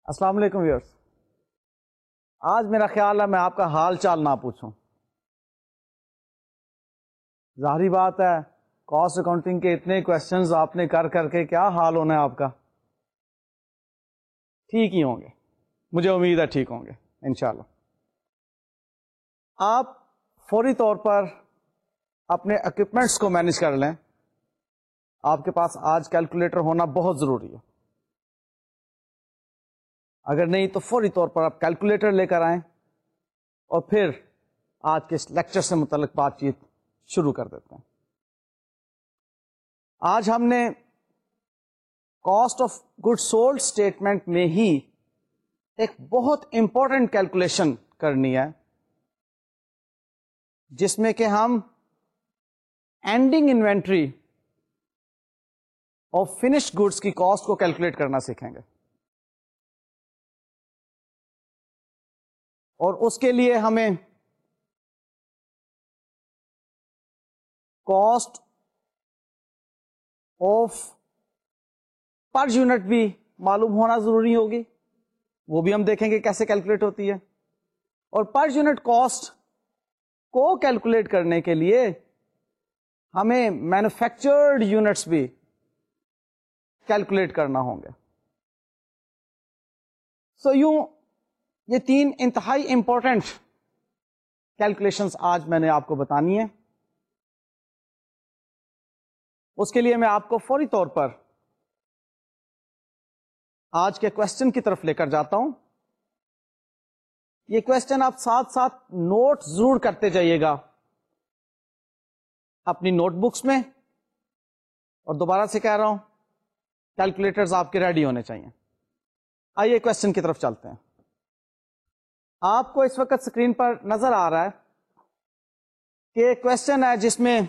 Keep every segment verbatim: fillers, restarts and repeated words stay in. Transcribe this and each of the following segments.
السلام علیکم ویورز. آج میرا خیال ہے میں آپ کا حال چال نہ پوچھوں. ظاہری بات ہے کاسٹ اکاؤنٹنگ کے اتنے کوشچنز آپ نے کر کر کے کیا حال ہونا ہے آپ کا. ٹھیک ہی ہوں گے, مجھے امید ہے ٹھیک ہوں گے انشاءاللہ. آپ فوری طور پر اپنے اکوپمنٹس کو مینیج کر لیں. آپ کے پاس آج کیلکولیٹر ہونا بہت ضروری ہے. اگر نہیں تو فوری طور پر آپ کیلکولیٹر لے کر آئیں اور پھر آج کے لیکچر سے متعلق بات چیت شروع کر دیتے ہیں. آج ہم نے cost of good sold statement میں ہی ایک بہت امپورٹنٹ کیلکولیشن کرنی ہے, جس میں کہ ہم ending inventory of finished goods کی کاسٹ کو کیلکولیٹ کرنا سیکھیں گے. اور اس کے لیے ہمیں کاسٹ آف پر یونٹ بھی معلوم ہونا ضروری ہوگی. وہ بھی ہم دیکھیں گے کیسے کیلکولیٹ ہوتی ہے. اور پر یونٹ کاسٹ کو کیلکولیٹ کرنے کے لیے ہمیں مینوفیکچرڈ یونٹس بھی کیلکولیٹ کرنا ہوں گے. سو یوں یہ تین انتہائی امپورٹنٹ کیلکولیشنز آج میں نے آپ کو بتانی ہے. اس کے لیے میں آپ کو فوری طور پر آج کے کوشچن کی طرف لے کر جاتا ہوں. یہ کوشچن آپ ساتھ ساتھ نوٹ ضرور کرتے جائیے گا اپنی نوٹ بکس میں, اور دوبارہ سے کہہ رہا ہوں کیلکولیٹرز آپ کے ریڈی ہونے چاہیے. آئیے کوشچن کی طرف چلتے ہیں. آپ کو اس وقت اسکرین پر نظر آ رہا ہے کہ ایک کوشچن ہے جس میں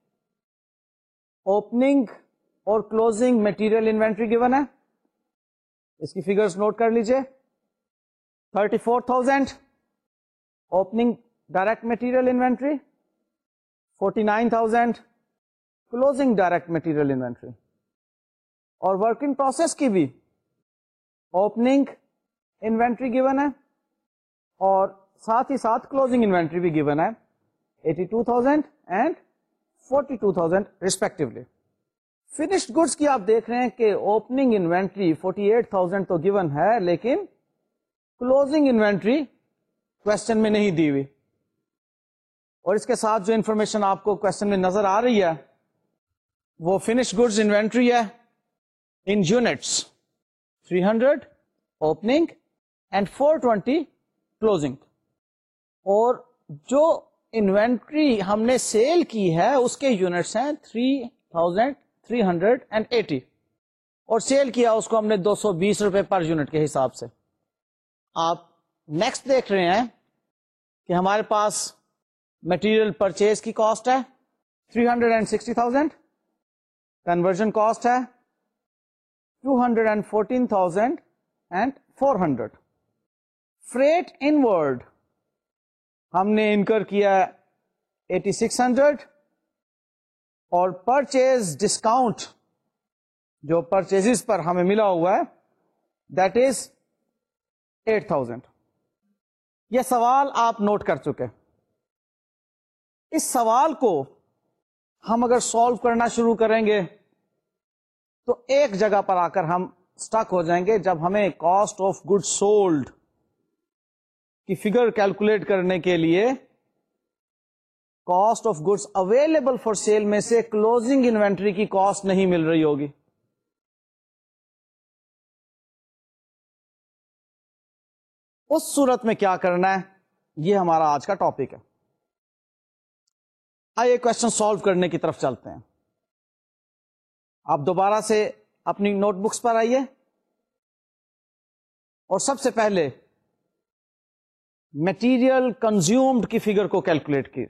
اوپننگ اور کلوزنگ میٹیریل انوینٹری گیون ہے. اس کی فگرز نوٹ کر لیجئے. Thirty four thousand opening direct material inventory, forty nine thousand closing direct material inventory. اور ورکنگ پروسیس کی بھی اوپننگ انوینٹری گیون ہے اور ساتھ ہی ساتھ کلوزنگ انوینٹری بھی گیون ہے, eighty two thousand and forty two thousand respectively. Finished goods کی آپ دیکھ رہے ہیں کہ opening inventory forty eight thousand تو گیون ہے, لیکن کلوزنگ انوینٹری کوشچن میں نہیں دی ہوئی. اور اس کے ساتھ جو انفارمیشن آپ کو کوشچن میں نظر آ رہی ہے وہ فنشڈ گڈس انوینٹری ہے in units, three hundred opening and four twenty closing. اور جو انوینٹری ہم نے سیل کی ہے اس کے یونٹس ہیں three thousand three hundred and eighty, اور سیل کیا اس کو ہم نے دو سو بیس روپے پر یونٹ کے حساب سے. آپ نیکسٹ دیکھ رہے ہیں کہ ہمارے پاس مٹیریل پرچیز کی کاسٹ ہے three hundred and sixty thousand, conversion cost ہے two hundred and fourteen thousand and four hundred. Freight inward ہم نے انکر کیا ایٹی سکس ہنڈریڈ, اور پرچیز ڈسکاؤنٹ جو پرچیز پر ہمیں ملا ہوا ہے دیٹ از ایٹ تھاؤزینڈ. یہ سوال آپ نوٹ کر چکے. اس سوال کو ہم اگر سالو کرنا شروع کریں گے تو ایک جگہ پر آ کر ہم اسٹک ہو جائیں گے, جب ہمیں کاسٹ آف گڈ سولڈ کی فگر کیلکولیٹ کرنے کے لیے cost of goods available for sale میں سے کلوزنگ انوینٹری کی کاسٹ نہیں مل رہی ہوگی. اس صورت میں کیا کرنا ہے, یہ ہمارا آج کا ٹاپک ہے. آئیے کوشچن سالو کرنے کی طرف چلتے ہیں. آپ دوبارہ سے اپنی نوٹ بکس پر آئیے اور سب سے پہلے میٹیریل کنزیومڈ کی فگر کو کیلکولیٹ کی.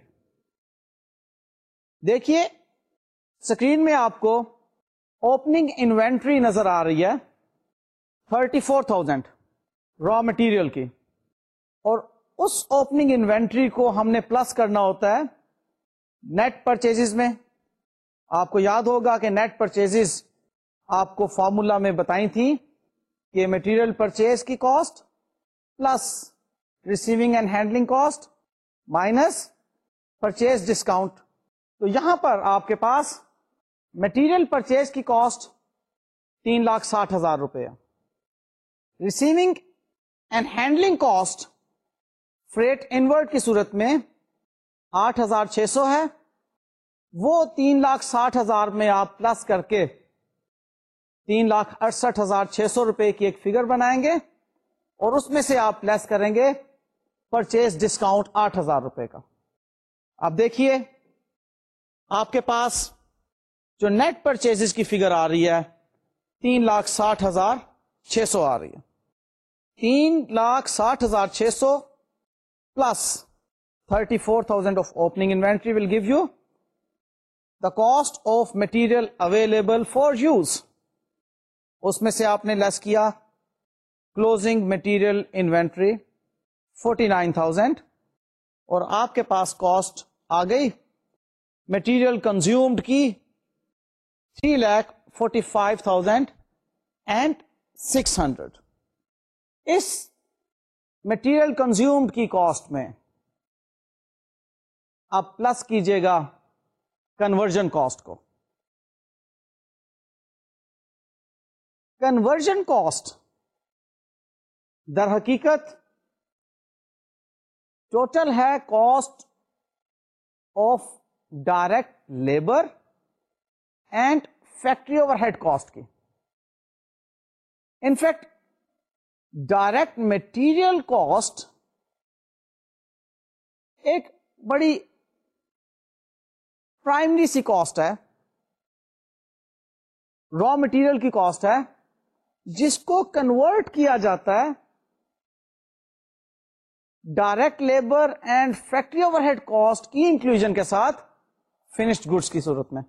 دیکھیے اسکرین میں آپ کو اوپننگ انوینٹری نظر آ رہی ہے thirty four thousand raw material کی, اور اس اوپننگ انوینٹری کو ہم نے پلس کرنا ہوتا ہے نیٹ پرچیز میں. آپ کو یاد ہوگا کہ نیٹ پرچیز آپ کو فارمولا میں بتائی تھی کہ مٹیریل پرچیز کی cost plus receiving and handling cost minus purchase discount. تو یہاں پر آپ کے پاس مٹیریل پرچیز کی کاسٹ تین لاکھ ساٹھ ہزار روپے, receiving and handling cost freight inward کی صورت میں آٹھ ہزار چھ سو ہے, وہ تین لاکھ ساٹھ ہزار میں آپ پلس کر کے تین لاکھ اڑسٹھ ہزار چھ سو روپے کی ایک فگر بنائیں گے اور اس میں سے آپ لیس کریں گے پرچیز ڈسکاؤنٹ آٹھ ہزار روپے کا. اب دیکھیے آپ کے پاس جو نیٹ پرچیز کی فگر آ رہی ہے تین لاکھ ساٹھ ہزار چھ سو آ رہی ہے. تین لاکھ ساٹھ ہزار چھ سو plus thirty four thousand of opening inventory will give you the cost of material available for use. اس میں سے آپ نے لیس کیا closing material inventory forty nine thousand اور آپ کے پاس کاسٹ آ گئی مٹیریل کنزیومڈ کی three lakh forty five thousand and six hundred. اس مٹیریل کنزیومڈ کی کاسٹ میں آپ پلس کیجئے گا کنورژن کاسٹ کو. کنورژن کاسٹ در حقیقت ٹوٹل ہے cost of direct labour and factory overhead cost کی. انفیکٹ ڈائریکٹ مٹیریل کاسٹ ایک بڑی پرائمری سی کاسٹ ہے, را مٹیریل کی کاسٹ ہے جس کو کنورٹ کیا جاتا ہے direct labour and factory overhead cost کی انکلوژن کے ساتھ فنشڈ گڈس کی صورت میں.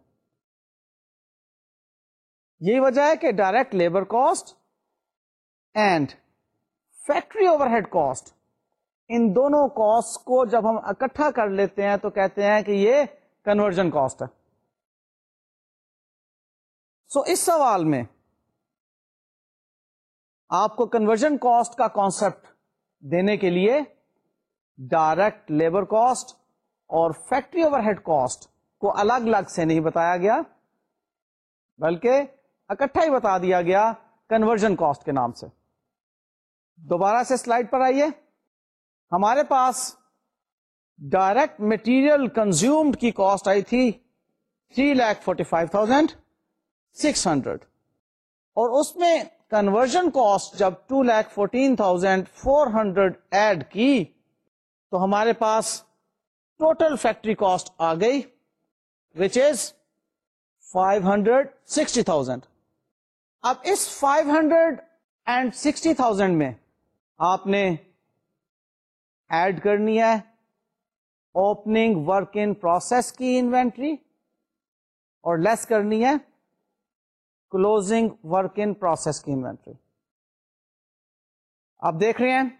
یہی وجہ ہے کہ direct labour cost and factory overhead cost, ان دونوں کاسٹ کو جب ہم اکٹھا کر لیتے ہیں تو کہتے ہیں کہ یہ کنورژن کاسٹ ہے. سو so, اس سوال میں آپ کو کنورژن کاسٹ کا کانسیپٹ دینے کے لیے ڈائریکٹ لیبر کاسٹ اور فیکٹری اوور ہیڈ کاسٹ کو الگ الگ سے نہیں بتایا گیا بلکہ اکٹھا ہی بتا دیا گیا کنورژن کاسٹ کے نام سے. دوبارہ سے سلائڈ پر آئیے. ہمارے پاس ڈائریکٹ مٹیریل کنزیومڈ کی کاسٹ آئی تھی three lakh forty five thousand six hundred اور اس میں کنورژن کاسٹ جب two lakh fourteen thousand four hundred add کی تو ہمارے پاس ٹوٹل فیکٹری کاسٹ آ گئی which is five hundred sixty thousand. اب اس five hundred and sixty thousand میں آپ نے ایڈ کرنی ہے اوپننگ ورک ان پروسیس کی انوینٹری اور لیس کرنی ہے کلوزنگ ورک ان پروسیس کی انوینٹری. آپ دیکھ رہے ہیں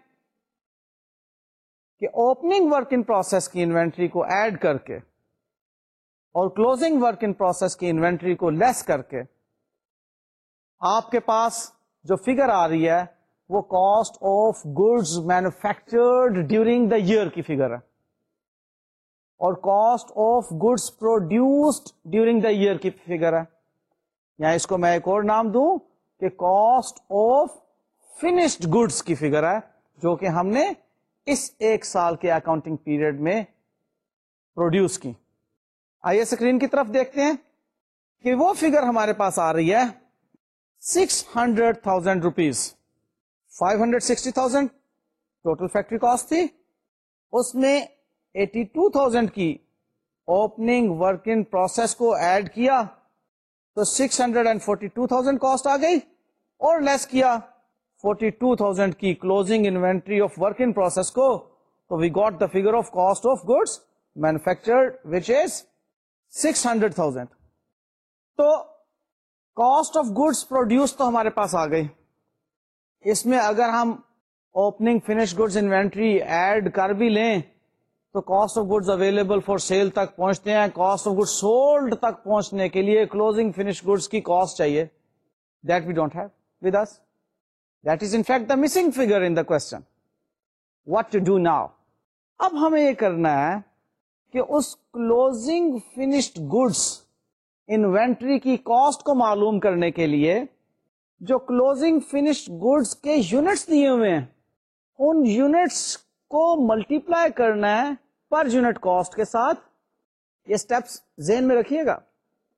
کہ اوپننگ ورک ان پروسیس کی انوینٹری کو ایڈ کر کے اور کلوزنگ ورک ان پروسیس کی انوینٹری کو لیس کر کے آپ کے پاس جو فگر آ رہی ہے وہ cost of goods manufactured during the year کی فگر ہے اور cost of goods produced during the year کی فگر ہے. یا اس کو میں ایک اور نام دوں کہ کاسٹ آف فنشڈ گڈس کی فگر ہے جو کہ ہم نے اس ایک سال کے اکاؤنٹنگ پیریڈ میں پروڈیوس کی. آئیے اسکرین کی طرف دیکھتے ہیں کہ وہ فگر ہمارے پاس آ رہی ہے six hundred thousand rupees. Five hundred sixty thousand total factory cost تھی, اس میں ایٹی ٹو تھاؤزینڈ کی اوپننگ ورک ان پروسیس کو ایڈ کیا تو six hundred and forty two thousand cost آ گئی اور لیس کیا فورٹی ٹو تھاؤزینڈ کی closing inventory of work in process کو تو we got the figure of cost of goods manufactured which is six hundred thousand. تو cost of goods produce تو ہمارے پاس آ گئی. اس میں اگر ہم opening finish goods inventory add کر بھی لیں تو cost of goods available for sale تک پہنچتے ہیں. کاسٹ آف گڈس سولڈ تک پہنچنے کے لیے کلوزنگ فنش گڈس کی کاسٹ چاہیے. That we don't have with us. That is in fact the missing figure in the question. What to do now? اب ہمیں یہ کرنا ہے کہ اس کلوزنگ فنشڈ گڈس انوینٹری کی کاسٹ کو معلوم کرنے کے لیے جو کلوزنگ فنشڈ گڈس کے یونٹس دیے ہوئے ہیں ان یونٹس کو ملٹیپلائی کرنا ہے پر یونٹ کاسٹ کے ساتھ. یہ سٹیپس ذہن میں رکھیے گا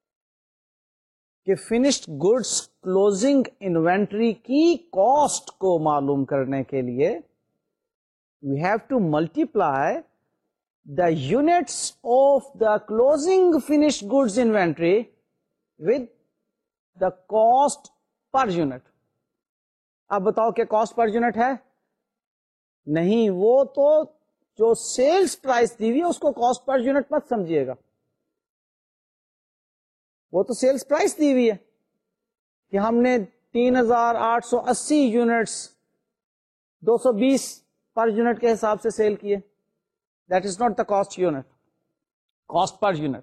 کہ فنشڈ گڈس کلوزنگ انوینٹری کی کاسٹ کو معلوم کرنے کے لیے we have to multiply the units of the closing finished goods inventory with the cost per unit. اب بتاؤ کہ cost per unit ہے نہیں, وہ تو جو سیلز پرائس دی ہوئی ہے اس کو cost per unit مت سمجھیے گا, وہ تو سیلز پرائس دی ہوئی ہے کہ ہم نے تین ہزار آٹھ سو اسی یونٹس دو سو بیس پر یونٹ کے حساب سے سیل کیے. That is not the cost unit, cost per unit.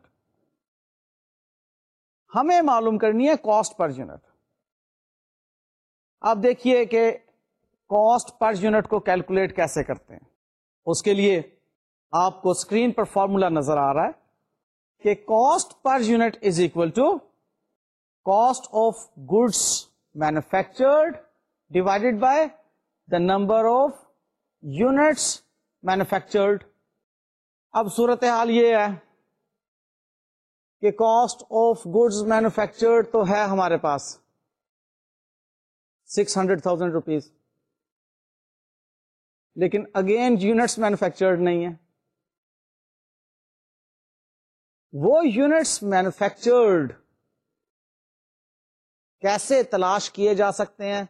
ہمیں معلوم کرنی ہے کاسٹ پر یونٹ. آپ دیکھیے کہ کاسٹ پر یونٹ کو کیلکولیٹ کیسے کرتے ہیں. اس کے لیے آپ کو اسکرین پر فارمولا نظر آ رہا ہے کہ cost per unit is equal to cost of goods manufactured divided by the number of units manufactured. اب صورت حال یہ ہے کہ کاسٹ آف گڈس مینوفیکچرڈ تو ہے ہمارے پاس سکس ہنڈریڈ تھاؤزینڈ روپیز, لیکن اگین یونٹس مینوفیکچرڈ نہیں ہے. وہ یونٹس مینوفیکچرڈ کیسے تلاش کیے جا سکتے ہیں؟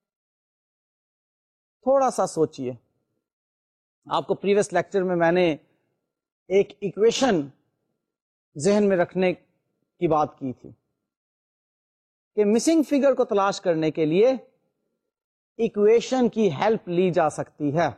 تھوڑا سا سوچئے. آپ کو پریویس لیکچر میں میں نے ایک ایکویشن ذہن میں رکھنے کی بات کی تھی کہ مسنگ فگر کو تلاش کرنے کے لیے ایکویشن کی ہیلپ لی جا سکتی ہے.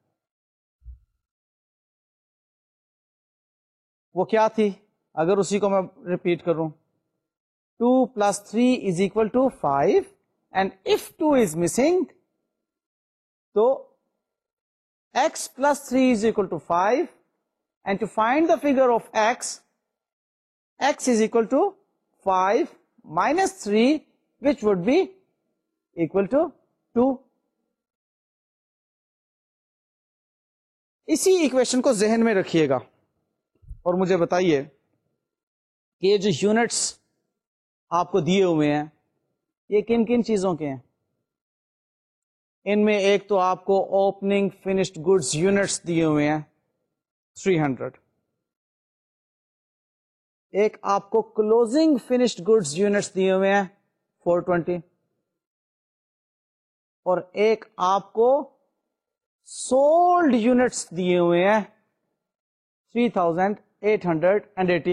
وہ کیا تھی؟ اگر اسی کو میں ریپیٹ کروں, two plus three is equal to five and if two is missing تو x plus three is equal to five, and to find the figure of x, x is equal to five minus three, which would be equal to two. اسی equation کو ذہن میں رکھیے گا اور مجھے بتائیے کہ یہ جو یونٹس آپ کو دیے ہوئے ہیں یہ کن کن چیزوں کے ہیں. ان میں ایک تو آپ کو اوپننگ فنشڈ گڈس یونٹس دیے ہوئے ہیں تھری ہنڈریڈ, ایک آپ کو کلوزنگ فنشڈ گڈس یونٹس دیے ہوئے ہیں فور ٹوینٹی, اور ایک آپ کو سولڈ یونٹس دیے ہوئے ہیں three thousand eight hundred and eighty.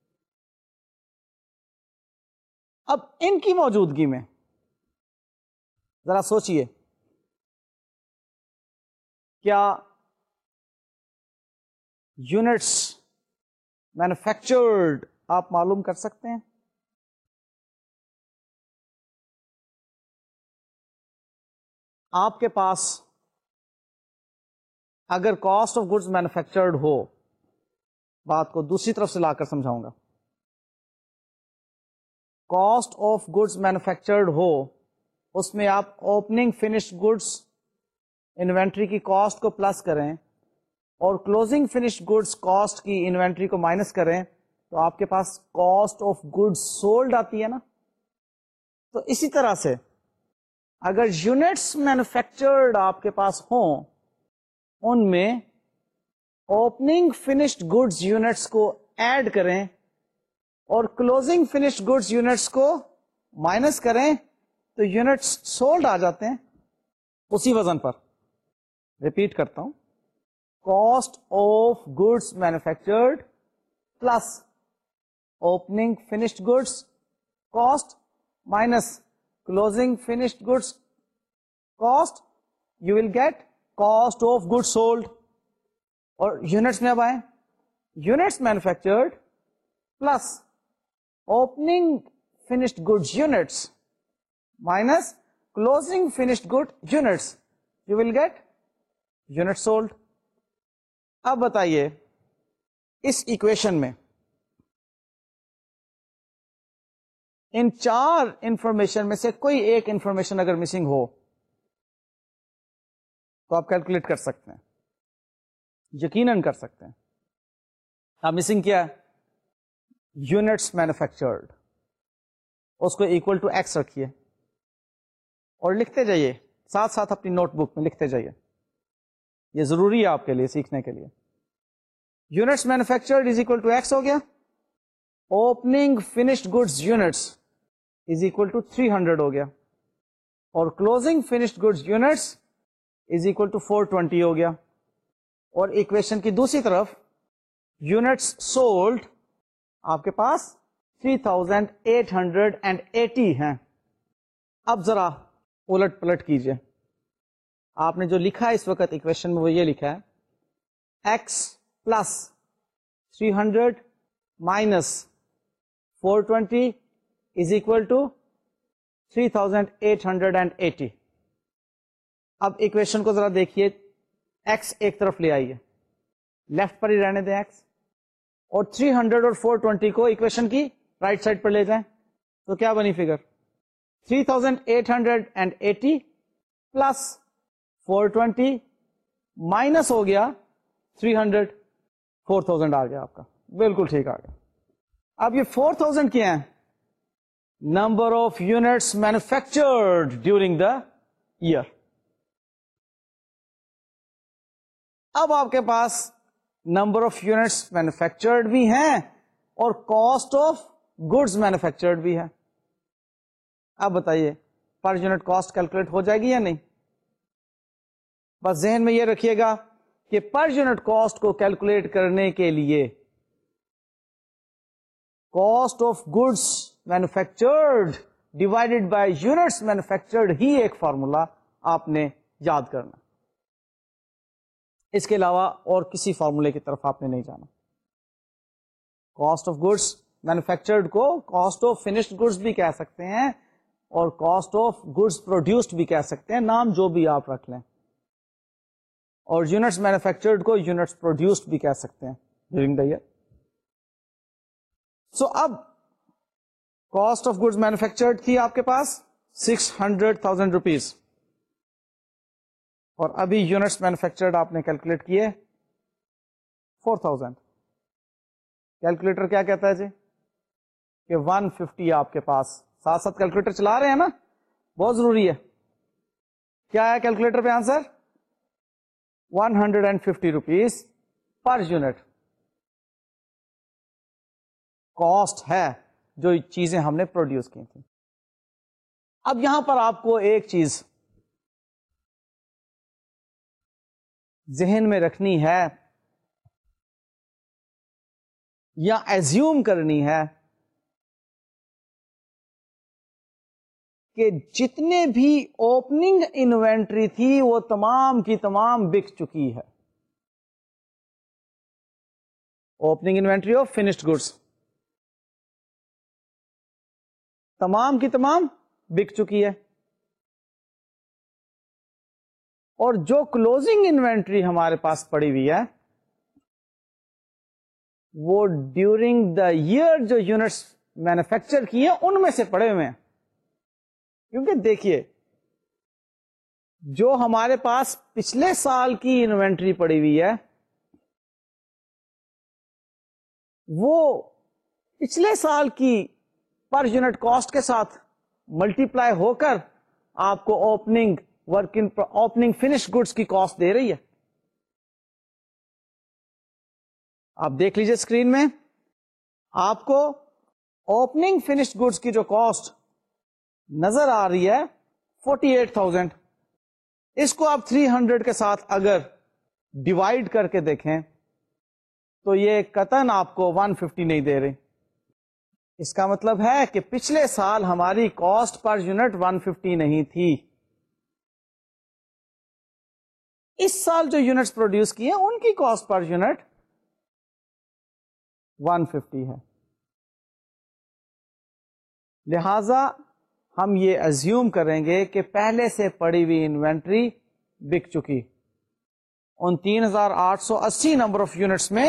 اب ان کی موجودگی میں ذرا سوچئے, کیا یونٹس مینوفیکچرڈ آپ معلوم کر سکتے ہیں؟ آپ کے پاس اگر کاسٹ آف گڈس مینوفیکچرڈ ہو, بات کو دوسری طرف سے لا کر سمجھاؤں گا, کاسٹ آف گڈس مینوفیکچرڈ ہو اس میں آپ اوپننگ فنشڈ گڈس انوینٹری کی کاسٹ کو پلس کریں اور کلوزنگ فنشڈ گڈس کاسٹ کی انوینٹری کو مائنس کریں تو آپ کے پاس کاسٹ آف گڈس سولڈ آتی ہے نا. تو اسی طرح سے اگر یونٹس مینوفیکچرڈ آپ کے پاس ہوں ان میں اوپننگ فنشڈ گڈس یونٹس کو ایڈ کریں اور کلوزنگ فنشڈ گڈس یونٹس کو مائنس کریں تو یونٹس سولڈ آ جاتے ہیں اسی وزن پر. ریپیٹ کرتا ہوں, cost of goods manufactured plus opening finished goods cost minus closing finished goods cost, you will get cost of good sold. اور یونٹس میں اب آئیں, units manufactured plus opening finished goods units minus closing finished good units, you will get units sold. اب بتائیے اس equation میں ان چار information میں سے کوئی ایک انفارمیشن اگر مسنگ ہو تو آپ کیلکولیٹ کر سکتے ہیں, یقیناً کر سکتے ہیں. اب مسنگ کیا ہے؟ یونٹس مینوفیکچرڈ, اس کو اکول ٹو ایکس رکھیے اور لکھتے جائیے, ساتھ ساتھ اپنی نوٹ بک میں لکھتے جائیے, یہ ضروری ہے آپ کے لیے سیکھنے کے لیے. Units manufactured is equal to X ہو گیا, opening finished goods units is equal to three hundred ہو گیا, اور closing finished goods units is equal to four twenty ہو گیا. اور اکویشن کی دوسری طرف یونٹس سولڈ آپ کے پاس three thousand eight hundred and eighty ہیں. اب ذرا الٹ پلٹ کیجئے, آپ نے جو لکھا ہے اس وقت اکویشن میں وہ یہ لکھا ہے X plus three hundred minus four twenty is equal to three thousand eight hundred and eighty. اب اکویشن کو ذرا دیکھیے, ایکس ایک طرف لے آئیے, لیفٹ پر ہی رہنے دیں ایکس, اور تھری ہنڈریڈ اور فور ٹوینٹی کو اکویشن کی رائٹ سائڈ پر لے جائیں تو کیا بنی figure? Three thousand eight hundred and eighty plus four twenty minus ہو گیا تھری ہنڈریڈ, فور تھاؤزینڈ آ گیا آپ کا, بالکل ٹھیک آ گیا. اب یہ فور تھاؤزینڈ کیا ہے؟ Number of units manufactured during the year. اب آپ کے پاس نمبر آف یونٹس مینوفیکچرڈ بھی ہیں اور کاسٹ آف گڈس مینوفیکچرڈ بھی ہے. اب بتائیے پر یونٹ کاسٹ کیلکولیٹ ہو جائے گی یا نہیں؟ بس ذہن میں یہ رکھیے گا کہ پر یونٹ کاسٹ کو کیلکولیٹ کرنے کے لیے cost of goods manufactured divided by units manufactured ہی ایک فارمولا آپ نے یاد کرنا, اس کے علاوہ اور کسی فارمولے کی طرف آپ نے نہیں جانا. کاسٹ آف گڈس مینوفیکچرڈ کو کاسٹ آف فنشڈ گڈس بھی کہہ سکتے ہیں اور کاسٹ آف گڈس پروڈیوسڈ بھی کہہ سکتے ہیں, نام جو بھی آپ رکھ لیں, اور یونٹس مینوفیکچرڈ کو یونٹس پروڈیوسڈ بھی کہہ سکتے ہیں ڈیورنگ دا ایئر. سو اب کاسٹ آف گڈس مینوفیکچرڈ تھی آپ کے پاس سکس ہنڈریڈ تھاؤزینڈ روپیز, اور ابھی یونٹس مینوفیکچرڈ آپ نے کیلکولیٹ کیے فور تھاؤزینڈ. کیلکولیٹر کیا کہتا ہے جی کہ ون ففٹی آپ کے پاس, ساتھ ساتھ کیلکولیٹر چلا رہے ہیں نا, بہت ضروری ہے. کیا ہے کیلکولیٹر پہ answer? One hundred and fifty rupees per unit cost ہے جو چیزیں ہم نے پروڈیوس کی تھیں. اب یہاں پر آپ کو ایک چیز ذہن میں رکھنی ہے یا ایزیوم کرنی ہے کہ جتنے بھی اوپننگ انوینٹری تھی وہ تمام کی تمام بک چکی ہے. Opening inventory of finished goods تمام کی تمام بک چکی ہے, اور جو کلوزنگ انوینٹری ہمارے پاس پڑی ہوئی ہے وہ ڈیورنگ دا ایئر جو یونٹس مینوفیکچر کی ہیں ان میں سے پڑے ہوئے ہیں. کیونکہ دیکھیے جو ہمارے پاس پچھلے سال کی انوینٹری پڑی ہوئی ہے وہ پچھلے سال کی پر یونٹ کاسٹ کے ساتھ ملٹی پلائی ہو کر آپ کو opening work in opening finish goods کی کاسٹ دے رہی ہے. آپ دیکھ لیجئے اسکرین میں, آپ کو اوپننگ فنش گڈس کی جو کاسٹ نظر آ رہی ہے فورٹی ایٹ تھاؤزینڈ. اس کو آپ تھری ہنڈریڈ کے ساتھ اگر ڈیوائڈ کر کے دیکھیں تو یہ قطعاً آپ کو ون ففٹی نہیں دے رہی. اس کا مطلب ہے کہ پچھلے سال ہماری cost per unit one fifty نہیں تھی. اس سال جو یونٹس پروڈیوس کیے ان کی cost per unit one fifty ہے. لہذا ہم یہ ایزیوم کریں گے کہ پہلے سے پڑی ہوئی انوینٹری بک چکی. ان تین ہزار آٹھ سو اسی نمبر آف یونٹس میں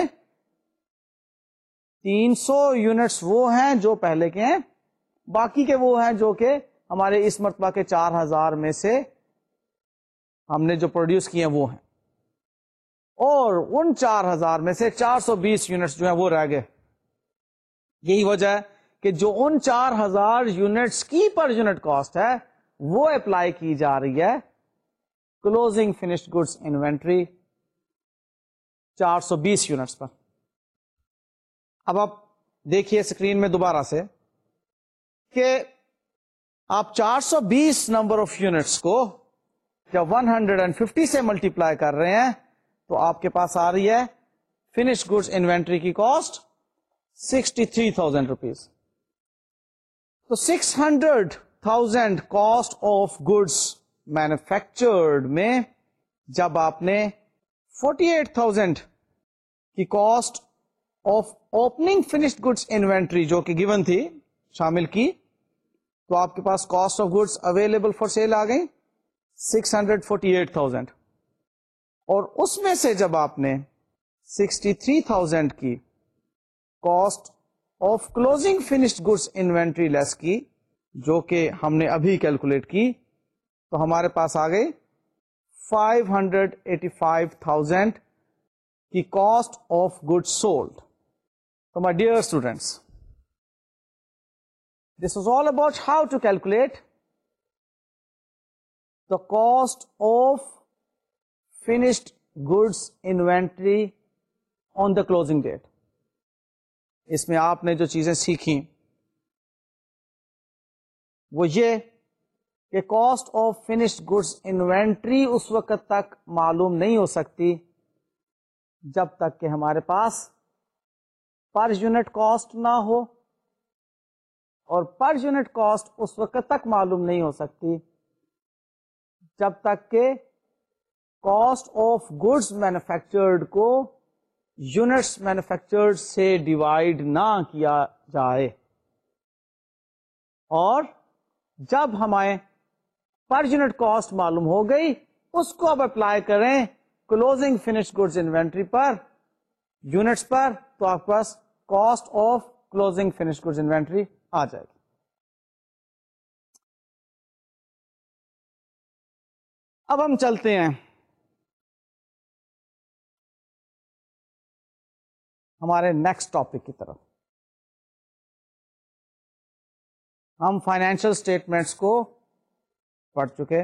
تین سو یونٹس وہ ہیں جو پہلے کے ہیں, باقی کے وہ ہیں جو کہ ہمارے اس مرتبہ کے چار ہزار میں سے ہم نے جو پروڈیوس کیے ہیں وہ ہیں, اور ان چار ہزار میں سے چار سو بیس یونٹس جو ہیں وہ رہ گئے. یہی وجہ ہے کہ جو ان چار ہزار یونٹس کی پر یونٹ کاسٹ ہے وہ اپلائی کی جا رہی ہے کلوزنگ فنشڈ گڈس انوینٹری چار سو بیس یونٹس پر. اب آپ دیکھیے اسکرین میں دوبارہ سے کہ آپ چار سو بیس نمبر آف یونٹس کو جب ون ہنڈریڈ اینڈ ففٹی سے ملٹیپلائی کر رہے ہیں تو آپ کے پاس آ رہی ہے فنش گڈس انوینٹری کی cost sixty three thousand rupees. تو six hundred thousand cost of goods manufactured میں جب آپ نے فورٹی ایٹ تھاؤزینڈ کی cost of opening finished goods inventory جو کہ گیون تھی شامل کی, تو آپ کے پاس cost of goods available for sale آ گئی six hundred forty eight thousand, اور اس میں سے جب آپ نے سکسٹی تھری تھاؤزینڈ کی cost of closing finished goods inventory less کی جو کہ ہم نے ابھی کیلکولیٹ کی, تو ہمارے پاس آ گئی five hundred eighty five thousand کی کاسٹ آف گڈ سولڈ. تو my dear students, this was all about how to calculate the cost of finished goods inventory on the closing date. اس میں آپ نے جو چیزیں سیکھی وہ یہ کہ cost of finished goods inventory اس وقت تک معلوم نہیں ہو سکتی جب تک کہ ہمارے پاس پر یونٹ کاسٹ نہ ہو, اور پر یونٹ کاسٹ اس وقت تک معلوم نہیں ہو سکتی جب تک کہ کاسٹ آف گڈس مینوفیکچرڈ کو یونٹس مینوفیکچرڈ سے ڈیوائڈ نہ کیا جائے. اور جب ہمیں پر یونٹ کاسٹ معلوم ہو گئی اس کو اب اپلائی کریں کلوزنگ فنش گڈس انوینٹری پر یونٹس پر, تو آپ کے پاس cost of closing finish goods inventory آ جائے گی. اب ہم چلتے ہیں ہمارے نیکسٹ ٹاپک کی طرف. ہم فائنینشیل اسٹیٹمنٹس کو پڑھ چکے,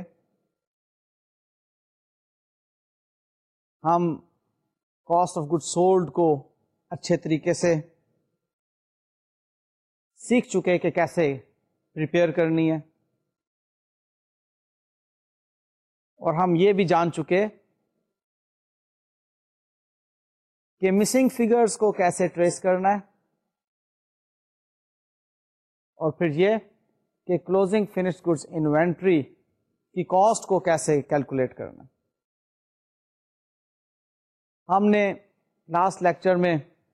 ہم کاسٹ آف گڈ سولڈ کو اچھے طریقے سے سیکھ چکے کہ کیسے پریپیئر کرنی ہے, اور ہم یہ بھی جان چکے کہ مسنگ فگرز کو کیسے ٹریس کرنا ہے, اور پھر یہ کہ کلوزنگ فنشڈ گڈس انوینٹری کی کاسٹ کو کیسے کیلکولیٹ کرنا ہے. ہم نے لاسٹ لیکچر میں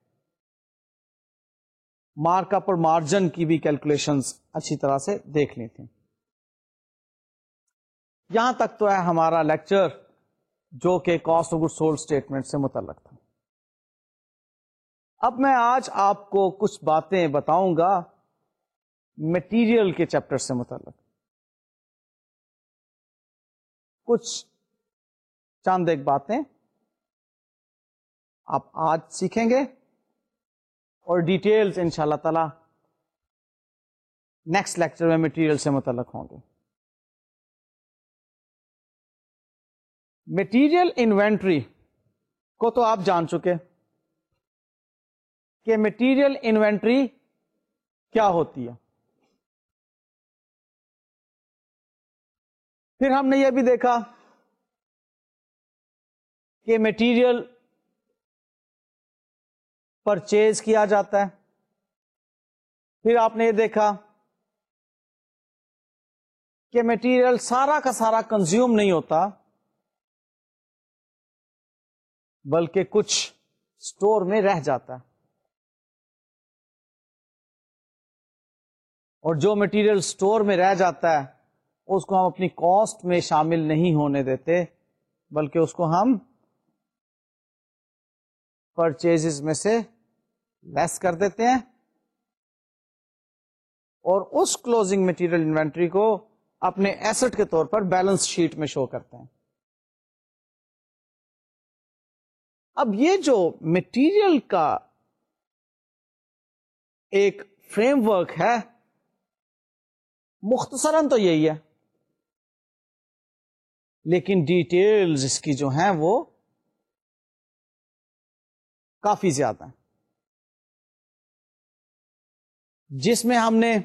مارک اپ اور مارجن کی بھی کیلکولیشنز اچھی طرح سے دیکھ لی تھی. یہاں تک تو ہے ہمارا لیکچر جو کہ cost of good sold statement سے متعلق تھا. اب میں آج آپ کو کچھ باتیں بتاؤں گا مٹیریل کے چیپٹر سے متعلق, کچھ چند ایک باتیں آپ آج سیکھیں گے اور ڈیٹیلز ان شاء اللہ تعالی نیکسٹ لیکچر میں مٹیریل سے متعلق ہوں گے. مٹیریل انوینٹری کو تو آپ جان چکے کہ مٹیریل انوینٹری کیا ہوتی ہے. پھر ہم نے یہ بھی دیکھا کہ مٹیریل پرچیز کیا جاتا ہے. پھر آپ نے یہ دیکھا کہ مٹیریل سارا کا سارا کنزیوم نہیں ہوتا بلکہ کچھ اسٹور میں رہ جاتا ہے, اور جو مٹیریل اسٹور میں رہ جاتا ہے اس کو ہم اپنی کاسٹ میں شامل نہیں ہونے دیتے، بلکہ اس کو ہم پرچیز میں سے لیس کر دیتے ہیں اور اس کلوزنگ مٹیریل انوینٹری کو اپنے ایسٹ کے طور پر بیلنس شیٹ میں شو کرتے ہیں. اب یہ جو مٹیریل کا ایک فریم ورک ہے مختصراً تو یہی ہے، لیکن ڈیٹیلز اس کی جو ہیں وہ کافی زیادہ ہیں، جس میں ہم نے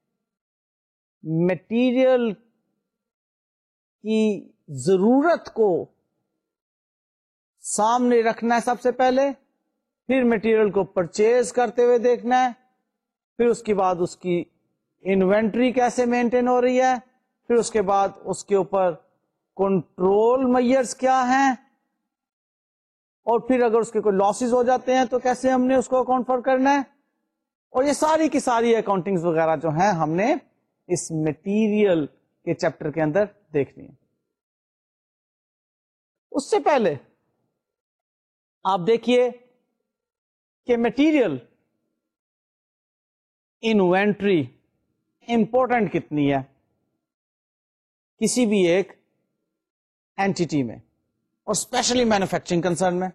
مٹیریل کی ضرورت کو سامنے رکھنا ہے سب سے پہلے، پھر مٹیریل کو پرچیز کرتے ہوئے دیکھنا ہے، پھر اس کے بعد اس کی انوینٹری کیسے مینٹین ہو رہی ہے، پھر اس کے بعد اس کے اوپر کنٹرول میئرز کیا ہیں، اور پھر اگر اس کے کوئی لاسز ہو جاتے ہیں تو کیسے ہم نے اس کو اکاؤنٹ فار کرنا ہے. اور یہ ساری کی ساری اکاؤنٹنگز وغیرہ جو ہیں ہم نے اس مٹیریل کے چیپٹر کے اندر دیکھنی ہے. اس سے پہلے آپ دیکھیے کہ مٹیریل انوینٹری امپورٹنٹ کتنی ہے کسی بھی ایک اینٹیٹی میں، اور اسپیشلی مینوفیکچرنگ کنسرن میں.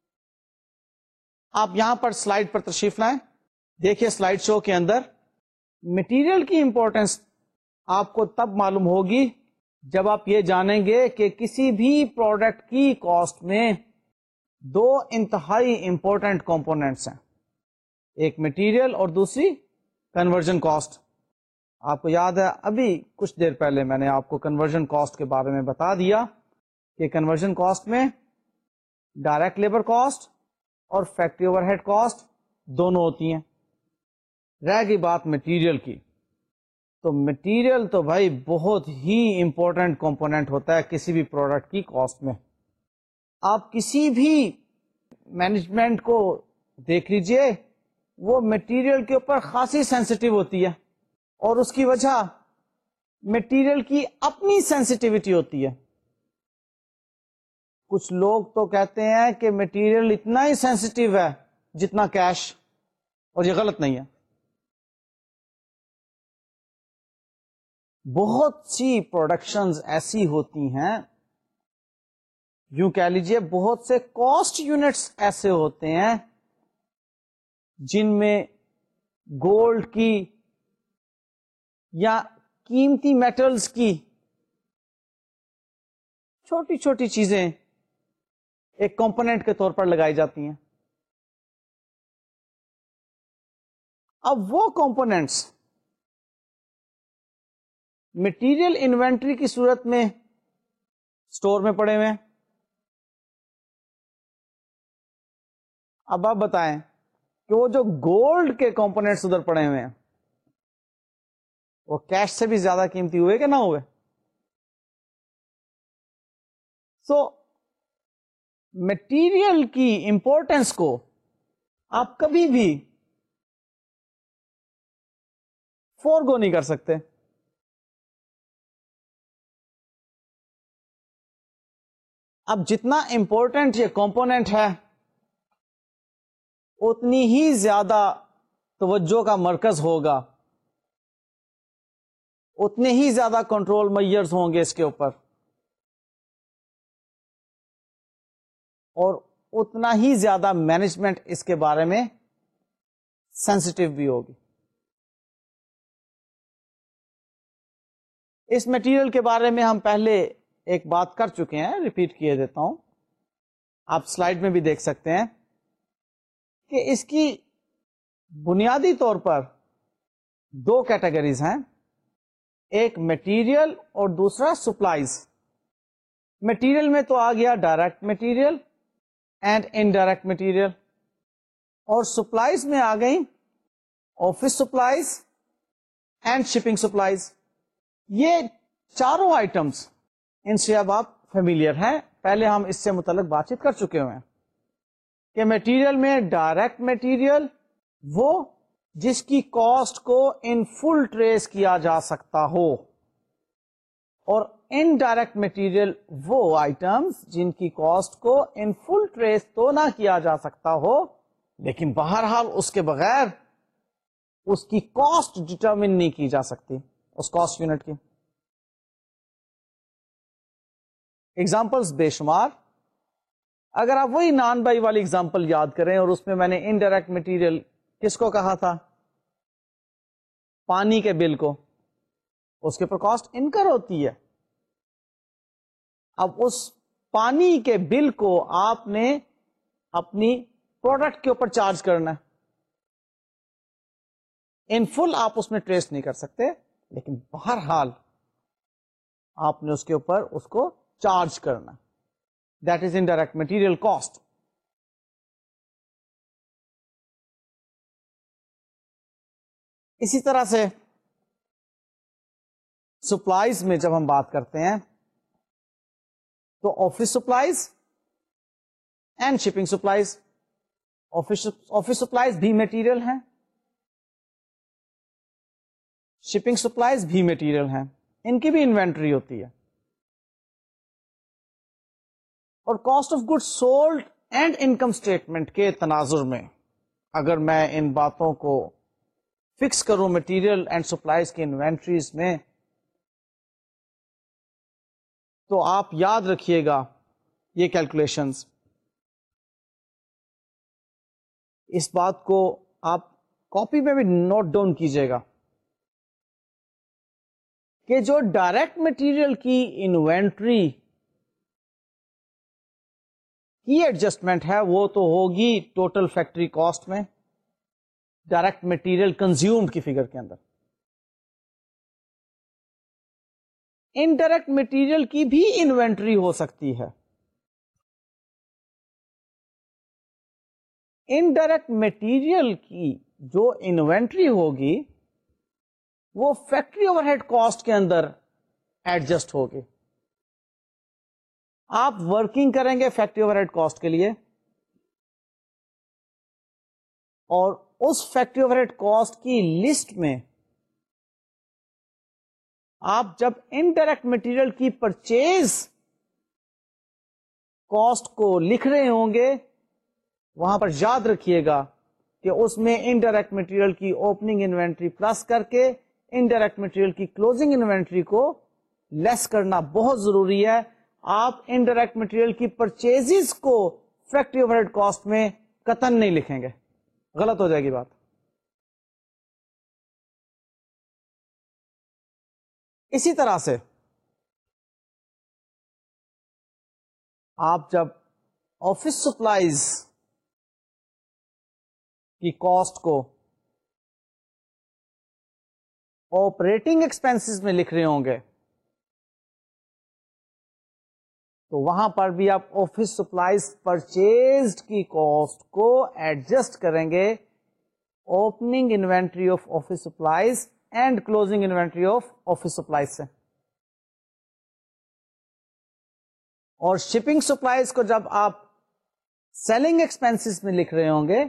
آپ یہاں پر سلائڈ پر تشریف لائیں، دیکھیے سلائڈ شو کے اندر مٹیریل کی امپورٹنس آپ کو تب معلوم ہوگی جب آپ یہ جانیں گے کہ کسی بھی پروڈکٹ کی کاسٹ میں دو انتہائی امپورٹنٹ کمپوننٹس ہیں، ایک مٹیریل اور دوسری کنورژن کاسٹ. آپ کو یاد ہے ابھی کچھ دیر پہلے میں نے آپ کو کنورژن کاسٹ کے بارے میں بتا دیا کہ کنورژن کاسٹ میں ڈائریکٹ لیبر کاسٹ اور فیکٹری اوور ہیڈ کاسٹ دونوں ہوتی ہیں. رہ گئی بات مٹیریل کی، تو مٹیریل تو بھائی بہت ہی امپورٹنٹ کمپوننٹ ہوتا ہے کسی بھی پروڈکٹ کی کاسٹ میں. آپ کسی بھی مینجمنٹ کو دیکھ لیجئے، وہ مٹیریل کے اوپر خاصی سینسٹیو ہوتی ہے، اور اس کی وجہ مٹیریل کی اپنی سینسٹیوٹی ہوتی ہے. کچھ لوگ تو کہتے ہیں کہ مٹیریل اتنا ہی سینسٹیو ہے جتنا کیش، اور یہ غلط نہیں ہے. بہت سی پروڈکشنز ایسی ہوتی ہیں، یوں کہہ لیجئے بہت سے کاسٹ یونٹس ایسے ہوتے ہیں جن میں گولڈ کی یا قیمتی میٹلز کی چھوٹی چھوٹی چیزیں ایک کمپوننٹ کے طور پر لگائی جاتی ہیں. اب وہ کمپوننٹس مٹیریل انوینٹری کی صورت میں اسٹور میں پڑے ہوئے ہیں. اب آپ بتائیں کہ وہ جو گولڈ کے کمپوننٹس ادھر پڑے ہوئے ہیں وہ کیش سے بھی زیادہ قیمتی ہوئے کہ نہ ہوئے؟ سو مٹیریل کی امپورٹنس کو آپ کبھی بھی فورگو نہیں کر سکتے. اب جتنا امپورٹنٹ یہ کمپوننٹ ہے اتنی ہی زیادہ توجہ کا مرکز ہوگا، اتنے ہی زیادہ کنٹرول میئرز ہوں گے اس کے اوپر، اور اتنا ہی زیادہ مینجمنٹ اس کے بارے میں سینسٹیو بھی ہوگی. اس مٹیریل کے بارے میں ہم پہلے ایک بات کر چکے ہیں، ریپیٹ کیے دیتا ہوں. آپ سلائیڈ میں بھی دیکھ سکتے ہیں کہ اس کی بنیادی طور پر دو کیٹیگریز ہیں، ایک مٹیریل اور دوسرا سپلائز. مٹیریل میں تو آ گیا direct material and indirect material, اور سپلائز میں آ گئی office supplies and shipping supplies. یہ چاروں آئٹمس ان سے اب آپ فیملیئر ہیں، پہلے ہم اس سے متعلق بات چیت کر چکے ہوئے ہیں کہ مٹیریل میں ڈائریکٹ مٹیریل وہ جس کی کاسٹ کو ان فل ٹریس کیا جا سکتا ہو، اور ان ڈائریکٹ مٹیریل وہ آئٹمس جن کی کاسٹ کو ان فل ٹریس تو نہ کیا جا سکتا ہو، لیکن بہرحال اس کے بغیر اس کی کاسٹ ڈٹرمن نہیں کی جا سکتی اس کاسٹ یونٹ کی. ایگزامپلس بے شمار. اگر آپ وہی نان بائی والی ایگزامپل یاد کریں، اور اس میں میں نے انڈائریکٹ مٹیریل کس کو کہا تھا؟ پانی کے بل کو. اس کے اوپر کاسٹ انکر ہوتی ہے. اب اس پانی کے بل کو آپ نے اپنی پروڈکٹ کے اوپر چارج کرنا ہے. ان فل آپ اس میں ٹریس نہیں کر سکتے، لیکن بہرحال آپ نے اس کے اوپر اس کو چارج کرنا. That is indirect material cost. اسی طرح سے سپلائز میں جب ہم بات کرتے ہیں تو office supplies and shipping supplies. Office supplies بھی مٹیریل ہیں، شپنگ سپلائز بھی مٹیریل ہیں، ان کی بھی انوینٹری ہوتی ہے. اور cost of good sold and income statement کے تناظر میں اگر میں ان باتوں کو فکس کروں مٹیریل اینڈ سپلائز کی انوینٹریز میں، تو آپ یاد رکھیے گا یہ کیلکولیشنز. اس بات کو آپ کاپی میں بھی نوٹ ڈاؤن کیجیے گا کہ جو ڈائریکٹ مٹیریل کی انوینٹری کی ایڈجسٹمنٹ ہے وہ تو ہوگی ٹوٹل فیکٹری کاسٹ میں، ڈائریکٹ مٹیریل کنزیومڈ کی فگر کے اندر. انڈائریکٹ مٹیریل کی بھی انوینٹری ہو سکتی ہے. انڈائریکٹ مٹیریل کی جو انوینٹری ہوگی وہ فیکٹری اوور ہیڈ کاسٹ کے اندر ایڈجسٹ ہوگی. آپ ورکنگ کریں گے فیکٹری اوور ہیڈ کاسٹ کے لیے، اور اس فیکٹری اوور ہیڈ کاسٹ کی لسٹ میں آپ جب انڈائریکٹ مٹیریل کی پرچیز کاسٹ کو لکھ رہے ہوں گے، وہاں پر یاد رکھیے گا کہ اس میں انڈائریکٹ مٹیریل کی اوپننگ انوینٹری پلس کر کے انڈائریکٹ مٹیریل کی کلوزنگ انوینٹری کو لیس کرنا بہت ضروری ہے. آپ انڈائریکٹ مٹیریل کی پرچیزز کو فیکٹری اوور ہیڈ کاسٹ میں قطعاً نہیں لکھیں گے، غلط ہو جائے گی بات. اسی طرح سے آپ جب آفس سپلائز کی کاسٹ کو آپریٹنگ ایکسپینسز میں لکھ رہے ہوں گے تو وہاں پر بھی آپ آفس سپلائز پرچیزڈ کی کاسٹ کو ایڈجسٹ کریں گے opening inventory of office supplies and closing inventory of office supplies سے. اور شپنگ سپلائز کو جب آپ سیلنگ ایکسپینسز میں لکھ رہے ہوں گے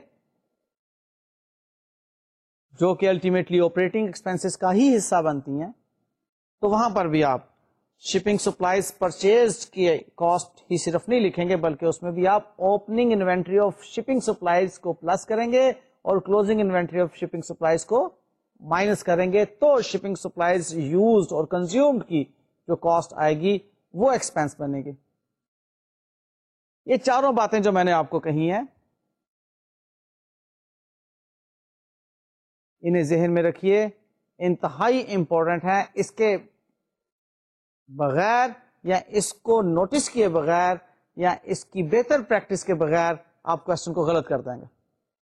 جو کہ الٹیمیٹلی آپریٹنگ ایکسپینسز کا ہی حصہ بنتی ہیں، تو وہاں پر بھی آپ شپنگ سپلائز پرچیز کی کاسٹ ہی صرف نہیں لکھیں گے، بلکہ اس میں بھی آپ opening inventory of shipping supplies کو پلس کریں گے اور closing inventory of shipping supplies کو مائنس کریں گے. تو شپنگ سپلائز یوزڈ اور کنزیومڈ کی جو کاسٹ آئے گی وہ ایکسپینس بنے گی. یہ چاروں باتیں جو میں نے آپ کو کہی ہیں انہیں ذہن میں رکھیے، انتہائی امپورٹنٹ ہے. اس کے بغیر یا اس کو نوٹس کیے بغیر یا اس کی بہتر پریکٹس کے بغیر آپ کوشچن کو غلط کر دیں گے.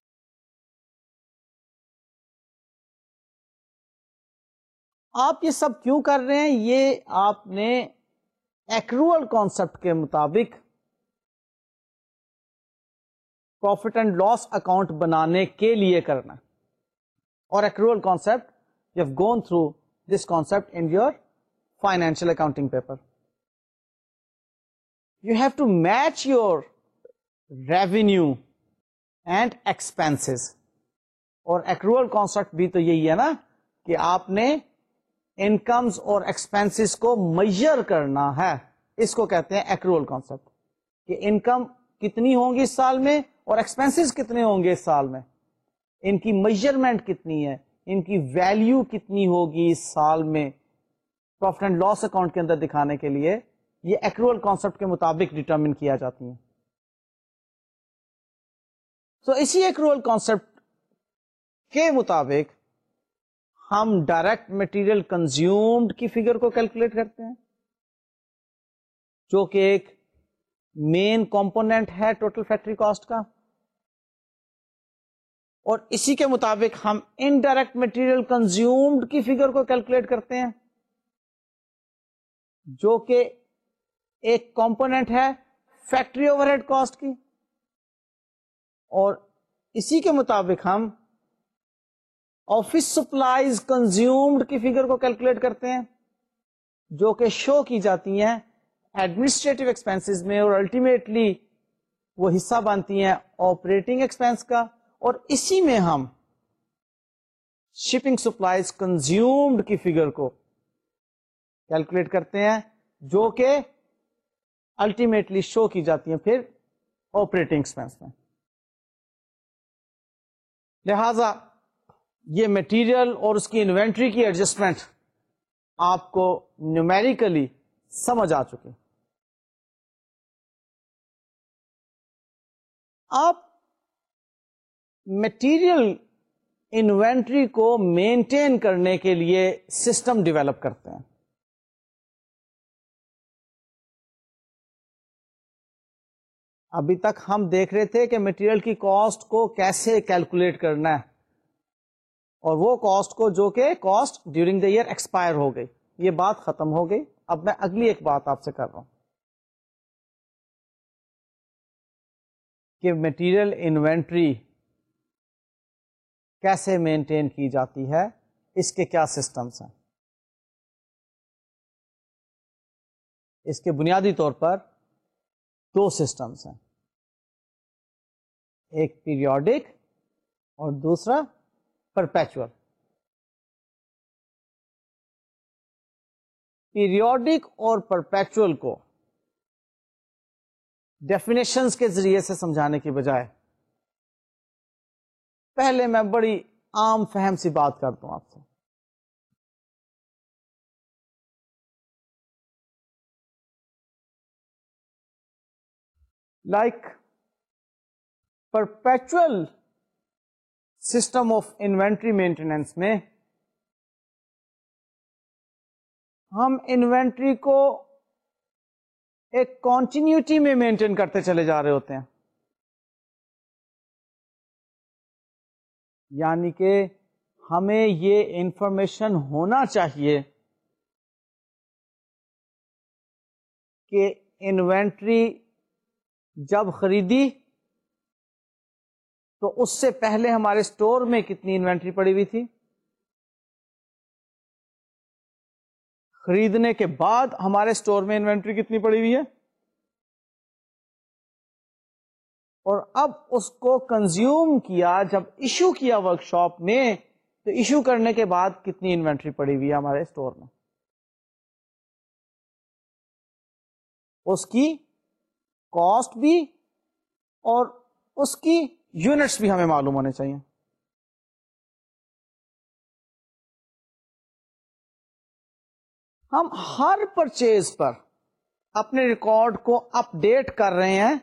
آپ یہ سب کیوں کر رہے ہیں؟ یہ آپ نے ایکروول کانسیپٹ کے مطابق پروفٹ اینڈ لاس اکاؤنٹ بنانے کے لیے کرنا. اور accrual concept you have gone through this concept in your financial accounting paper. You have to match your revenue and expenses. اور ایکروول کانسیپٹ بھی تو یہی ہے نا کہ آپ نے انکمز اور ایکسپینسز کو میجر کرنا ہے. اس کو کہتے ہیں ایکروول کانسیپٹ, کہ انکم کتنی ہوں گی اس سال میں اور ایکسپینسز کتنے ہوں گے اس سال میں, ان کی میجرمنٹ کتنی ہے, ان کی ویلیو کتنی ہوگی اس سال میں, پروفٹ اینڈ لاس اکاؤنٹ کے اندر دکھانے کے لیے یہ ایکروول کانسیپٹ کے مطابق ڈٹرمن کیا جاتی ہیں. تو so, اسی ایکروول کانسیپٹ کے مطابق ہم ڈائریکٹ مٹیریل کنزیومڈ کی فگر کو کیلکولیٹ کرتے ہیں, جو کہ ایک مین کمپوننٹ ہے ٹوٹل فیکٹری کاسٹ کا, اور اسی کے مطابق ہم انڈائریکٹ مٹیریل کنزیومڈ کی فگر کو کیلکولیٹ کرتے ہیں, جو کہ ایک کمپوننٹ ہے فیکٹری اوور ہیڈ کاسٹ کی, اور اسی کے مطابق ہم آفس سپلائیز کنزیومڈ کی فگر کو کیلکولیٹ کرتے ہیں, جو کہ شو کی جاتی ہیں ایڈمنسٹریٹو ایکسپینسز میں, اور الٹیمیٹلی وہ حصہ بنتی ہیں آپریٹنگ ایکسپینس کا, اور اسی میں ہم شپنگ سپلائیز کنزیومڈ کی فگر کو کیلکولیٹ کرتے ہیں, جو کہ الٹیمیٹلی شو کی جاتی ہیں پھر آپریٹنگ ایکسپینس میں. لہذا یہ مٹیریل اور اس کی انوینٹری کی ایڈجسٹمنٹ آپ کو نیومیریکلی سمجھ آ چکی. آپ مٹیریل انوینٹری کو مینٹین کرنے کے لیے سسٹم ڈیولپ کرتے ہیں. ابھی تک ہم دیکھ رہے تھے کہ مٹیریل کی کاسٹ کو کیسے کیلکولیٹ کرنا ہے, اور وہ کاسٹ کو جو کہ cost during the year expire ہو گئی, یہ بات ختم ہو گئی. اب میں اگلی ایک بات آپ سے کر رہا ہوں کہ مٹیریل انوینٹری کیسے مینٹین کی جاتی ہے, اس کے کیا سسٹمز ہیں. اس کے بنیادی طور پر دو سسٹمز ہیں, ایک پیریوڈک اور دوسرا پرپیچول. پیریوڈک اور پرپیچول کو ڈیفینیشنز کے ذریعے سے سمجھانے کی بجائے پہلے میں بڑی عام فہم سی بات کرتا ہوں آپ سے. Like perpetual system of inventory maintenance میں ہم انوینٹری کو ایک کانٹینیوٹی میں مینٹین کرتے چلے جا رہے ہوتے ہیں, یعنی کہ ہمیں یہ انفارمیشن ہونا چاہیے کہ انوینٹری جب خریدی تو اس سے پہلے ہمارے اسٹور میں کتنی انوینٹری پڑی ہوئی تھی, خریدنے کے بعد ہمارے اسٹور میں انوینٹری کتنی پڑی ہوئی ہے, اور اب اس کو کنزیوم کیا جب ایشو کیا ورک شاپ میں تو ایشو کرنے کے بعد کتنی انوینٹری پڑی ہوئی ہے ہمارے اسٹور میں. اس کی کاسٹ بھی اور اس کی یونٹس بھی ہمیں معلوم ہونے چاہیے. ہم ہر پرچیز پر اپنے ریکارڈ کو اپ ڈیٹ کر رہے ہیں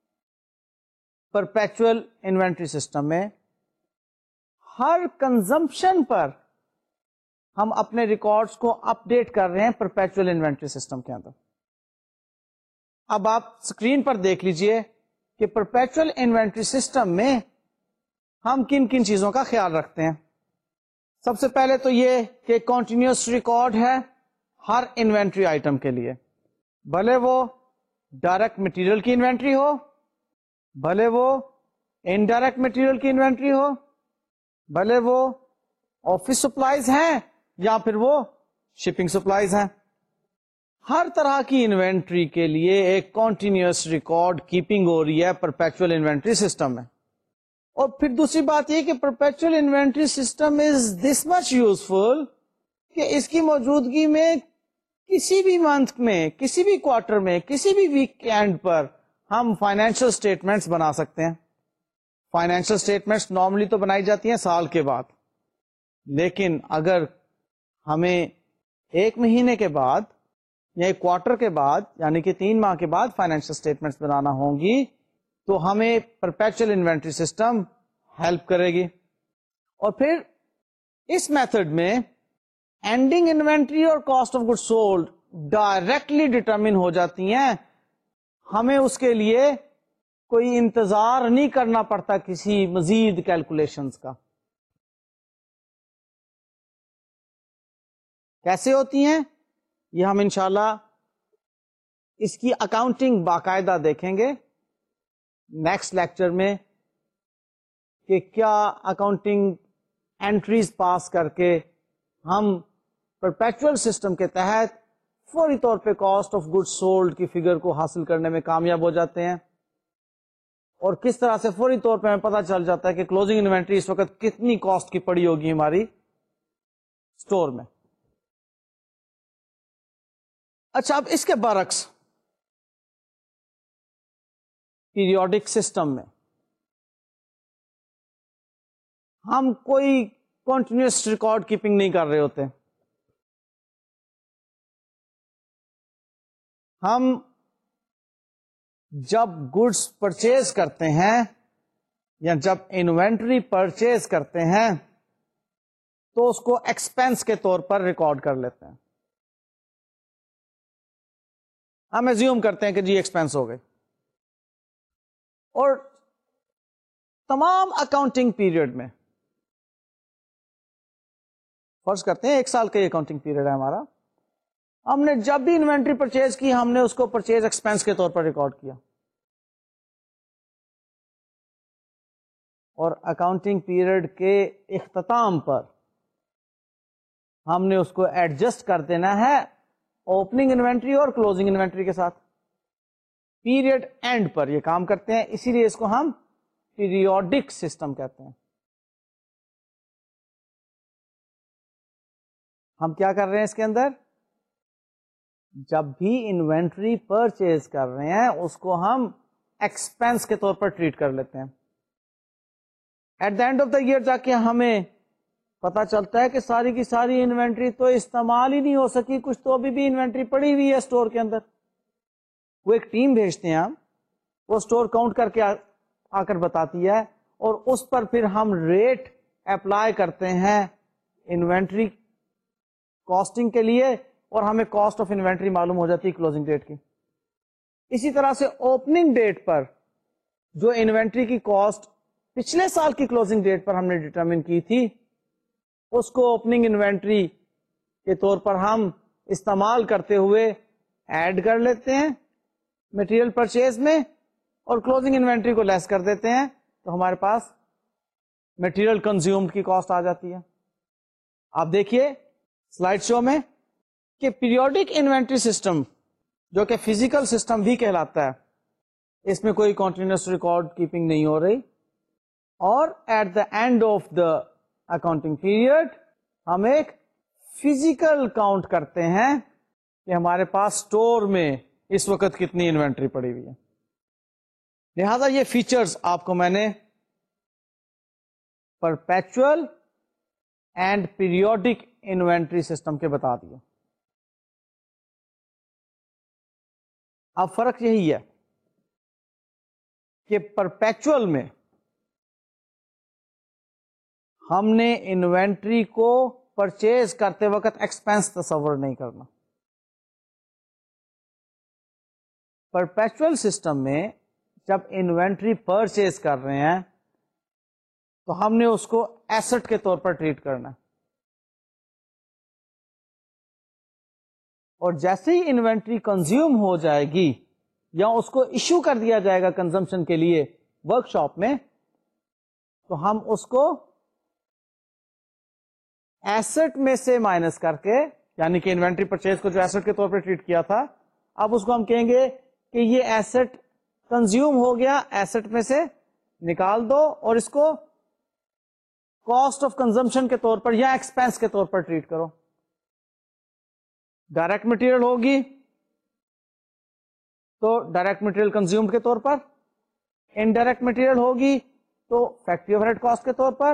پرپیچول انوینٹری سسٹم میں, ہر کنزمپشن پر ہم اپنے ریکارڈز کو اپ ڈیٹ کر رہے ہیں پرپیچول انوینٹری سسٹم کے اندر. اب آپ اسکرین پر دیکھ لیجئے کہ پرپیچول انوینٹری سسٹم میں ہم کن کن چیزوں کا خیال رکھتے ہیں. سب سے پہلے تو یہ کہ کنٹینیوس ریکارڈ ہے ہر انوینٹری آئٹم کے لیے, بھلے وہ ڈائریکٹ مٹیریل کی انوینٹری ہو, بھلے وہ انڈائریکٹ مٹیریل کی انوینٹری ہو, بھلے وہ آفس سپلائیز ہیں یا پھر وہ شپنگ سپلائیز ہیں. ہر طرح کی انوینٹری کے لیے ایک کنٹینیوس ریکارڈ کیپنگ ہو رہی ہے پرپیچول انوینٹری سسٹم میں. اور پھر دوسری بات یہ کہ perpetual inventory system is this much useful کہ اس کی موجودگی میں کسی بھی منتھ میں، کسی بھی کوارٹر میں، کسی بھی ویک کے اینڈ پر ہم فائنینشیل اسٹیٹمنٹس بنا سکتے ہیں. فائنینشیل اسٹیٹمنٹس نارملی تو بنائی جاتی ہیں سال کے بعد، لیکن اگر ہمیں ایک مہینے کے بعد یا ایک کوارٹر کے بعد یعنی کہ تین ماہ کے بعد فائنینشیل اسٹیٹمنٹس بنانا ہوں گی تو ہمیں پرپیچول انوینٹری سسٹم ہیلپ کرے گی. اور پھر اس میتھڈ میں اینڈنگ انوینٹری اور cost of good sold directly determine ہو جاتی ہیں. ہمیں اس کے لیے کوئی انتظار نہیں کرنا پڑتا کسی مزید کیلکولیشنز کا. کیسے ہوتی ہیں یہ ہم انشاءاللہ اس کی اکاؤنٹنگ باقاعدہ دیکھیں گے نیکسٹ لیکچر میں کہ کیا اکاؤنٹنگ انٹریز پاس کر کے ہم پرپیچول سسٹم کے تحت فوری طور پہ کاسٹ آف گڈ سولڈ کی فگر کو حاصل کرنے میں کامیاب ہو جاتے ہیں، اور کس طرح سے فوری طور پہ ہمیں پتہ چل جاتا ہے کہ کلوزنگ انوینٹری اس وقت کتنی کاسٹ کی پڑی ہوگی ہماری اسٹور میں. اچھا، اب اس کے برعکس پیریوڈک سسٹم میں ہم کوئی کنٹینیوس ریکارڈ کیپنگ نہیں کر رہے ہوتے. ہم جب گڈس پرچیز کرتے ہیں یا جب انوینٹری پرچیز کرتے ہیں تو اس کو ایکسپینس کے طور پر ریکارڈ کر لیتے ہیں. ہم ایزیوم کرتے ہیں کہ جی ایکسپینس ہو گئی، اور تمام اکاؤنٹنگ پیریڈ میں فرض کرتے ہیں ایک سال کا یہ اکاؤنٹنگ پیریڈ ہے ہمارا، ہم نے جب بھی انوینٹری پرچیز کی ہم نے اس کو پرچیز ایکسپینس کے طور پر ریکارڈ کیا، اور اکاؤنٹنگ پیریڈ کے اختتام پر ہم نے اس کو ایڈجسٹ کر دینا ہے اوپننگ انوینٹری اور کلوزنگ انوینٹری کے ساتھ. پیریڈ اینڈ پر یہ کام کرتے ہیں، اسی لیے اس کو ہم پیریوڈک سسٹم کہتے ہیں. ہم کیا کر رہے ہیں اس کے اندر؟ جب بھی انوینٹری پرچیز کر رہے ہیں اس کو ہم ایکسپینس کے طور پر ٹریٹ کر لیتے ہیں. At the end of the year جا کے ہمیں پتا چلتا ہے کہ ساری کی ساری انوینٹری تو استعمال ہی نہیں ہو سکی، کچھ تو ابھی بھی انوینٹری پڑی ہوئی ہے اسٹور کے اندر. وہ ایک ٹیم بھیجتے ہیں ہم، وہ اسٹور کاؤنٹ کر کے آ کر بتاتی ہے، اور اس پر پھر ہم ریٹ اپلائی کرتے ہیں انوینٹری کاسٹنگ کے لیے، اور ہمیں کاسٹ آف انوینٹری معلوم ہو جاتی ہے کلوزنگ ڈیٹ کی. اسی طرح سے اوپننگ ڈیٹ پر جو انوینٹری کی کاسٹ پچھلے سال کی کلوزنگ ڈیٹ پر ہم نے ڈٹرمن کی تھی اس کو اوپننگ انوینٹری کے طور پر ہم استعمال کرتے ہوئے ایڈ کر لیتے ہیں مٹیریل پرچیز میں، اور کلوزنگ انوینٹری کو لیس کر دیتے ہیں تو ہمارے پاس مٹیریل کنزیومڈ کی کاسٹ آ جاتی ہے. آپ دیکھیے سلائڈ شو میں کہ پیریوڈک انوینٹری سسٹم جو کہ فزیکل سسٹم بھی کہلاتا ہے، اس میں کوئی کنٹینیوس ریکارڈ کیپنگ نہیں ہو رہی، اور at the end of the accounting period ہم ایک فزیکل کاؤنٹ کرتے ہیں کہ ہمارے پاس اسٹور میں اس وقت کتنی انوینٹری پڑی ہوئی ہے. لہذا یہ فیچرز آپ کو میں نے perpetual and periodic inventory system کے بتا دیا. اب فرق یہی ہے کہ پرپیچول میں ہم نے انوینٹری کو پرچیز کرتے وقت ایکسپینس تصور نہیں کرنا. پرپیچول سسٹم میں جب انوینٹری پرچیز کر رہے ہیں تو ہم نے اس کو ایسٹ کے طور پر ٹریٹ کرنا ہے، اور جیسے ہی انوینٹری کنزیوم ہو جائے گی یا اس کو ایشو کر دیا جائے گا کنزمپشن کے لیے ورک شاپ میں، تو ہم اس کو ایسٹ میں سے مائنس کر کے، یعنی کہ انوینٹری پرچیز کو جو ایسٹ کے طور پر ٹریٹ کیا تھا، اب اس کو ہم کہیں گے کہ یہ ایسٹ کنزیوم ہو گیا ایسٹ میں سے، نکال دو اور اس کو کاسٹ آف کنزمپشن کے طور پر یا ایکسپینس کے طور پر ٹریٹ کرو. ڈائریکٹ مٹیریل ہوگی تو ڈائریکٹ مٹیریل کنزیومڈ کے طور پر, انڈائریکٹ مٹیریل ہوگی تو فیکٹری اوور ہیڈ کاسٹ کے طور پر,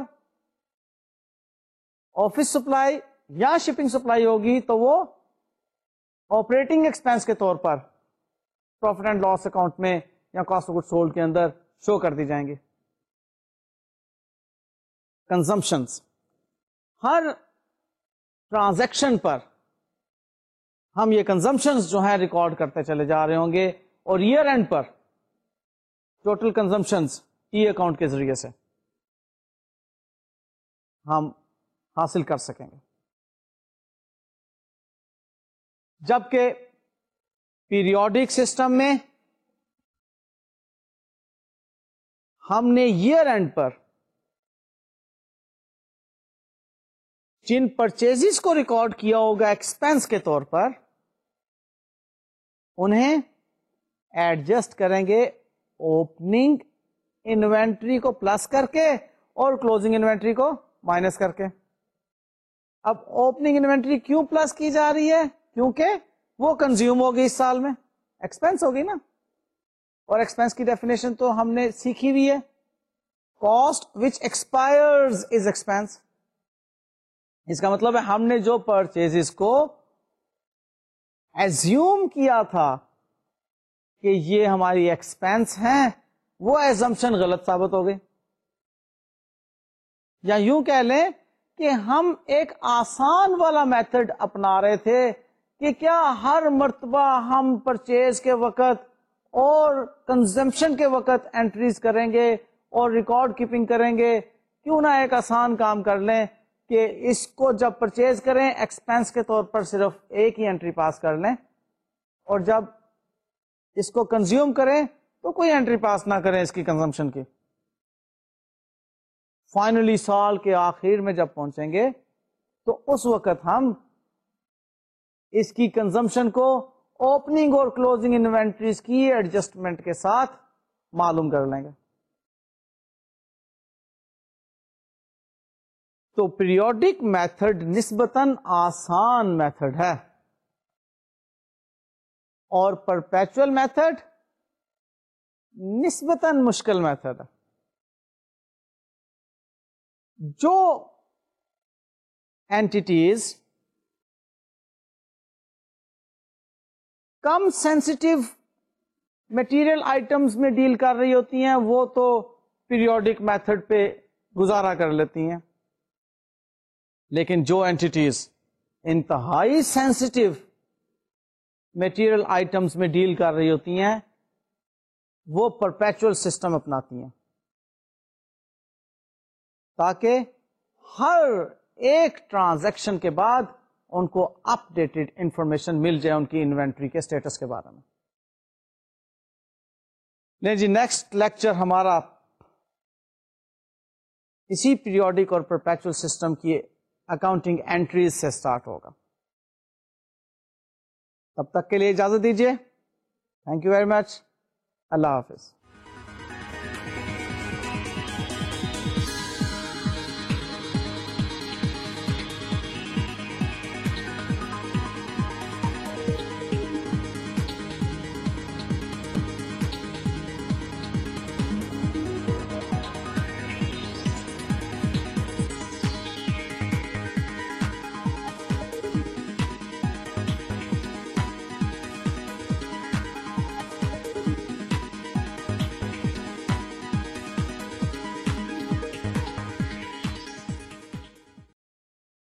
آفس سپلائی یا شپنگ سپلائی ہوگی تو وہ آپریٹنگ ایکسپینس کے طور پر پروفٹ اینڈ لاس اکاؤنٹ میں یا کاسٹ آف گڈ سولڈ کے اندر شو کر دی جائیں گے. کنزمپشنز, ہر ٹرانزیکشن پر ہم یہ کنزمپشنز جو ہیں ریکارڈ کرتے چلے جا رہے ہوں گے اور ایئر اینڈ پر ٹوٹل کنزمپشنز ای اکاؤنٹ کے ذریعے سے ہم حاصل کر سکیں گے. جبکہ پیریوڈک سسٹم میں ہم نے ایئر اینڈ پر جن پرچیزز کو ریکارڈ کیا ہوگا ایکسپینس کے طور پر انہیں ایڈجسٹ کریں گے اوپننگ انوینٹری کو پلس کر کے اور کلوزنگ انوینٹری کو مائنس کر کے. اب اوپننگ انوینٹری کیوں پلس کی جا رہی ہے؟ کیونکہ وہ کنزیوم ہوگی اس سال میں, ایکسپینس ہوگی نا, اور ایکسپینس کی ڈیفینیشن تو ہم نے سیکھی ہوئی ہے, cost which expires is expense. اس کا مطلب ہے ہم نے جو پرچیزز کو ایزیوم کیا تھا کہ یہ ہماری ایکسپینس ہیں وہ ایزمپشن غلط ثابت ہو گئی. یا یوں کہہ لیں کہ ہم ایک آسان والا میتھڈ اپنا رہے تھے کہ کیا ہر مرتبہ ہم پرچیز کے وقت اور کنزمپشن کے وقت انٹریز کریں گے اور ریکارڈ کیپنگ کریں گے, کیوں نہ ایک آسان کام کر لیں کہ اس کو جب پرچیز کریں ایکسپینس کے طور پر صرف ایک ہی انٹری پاس کر لیں اور جب اس کو کنزیوم کریں تو کوئی انٹری پاس نہ کریں اس کی کنزمپشن کی. فائنلی سال کے آخر میں جب پہنچیں گے تو اس وقت ہم اس کی کنزمپشن کو اوپننگ اور کلوزنگ انوینٹریز کی ایڈجسٹمنٹ کے ساتھ معلوم کر لیں گے. تو پیریوڈک میتھڈ نسبتاً آسان میتھڈ ہے اور پرپیچول میتھڈ نسبتاً مشکل میتھڈ ہے. جو اینٹیز کم سینسٹیو میٹیریل آئٹمس میں ڈیل کر رہی ہوتی ہیں وہ تو پیریوڈک میتھڈ پہ گزارا کر لیتی ہیں, لیکن جو اینٹیز انتہائی سینسٹیو میٹیریل آئٹمس میں ڈیل کر رہی ہوتی ہیں وہ پرپیچول سسٹم اپناتی ہیں تاکہ ہر ایک ٹرانزیکشن کے بعد ان کو اپ ڈیٹڈ انفارمیشن مل جائے ان کی انوینٹری کے اسٹیٹس کے بارے میں. نہیں جی, نیکسٹ لیکچر ہمارا اسی پیریوڈک اور پرپیچول سسٹم کی اکاؤنٹنگ انٹریز سے سٹارٹ ہوگا. تب تک کے لیے اجازت دیجیے. Thank you very much. اللہ حافظ.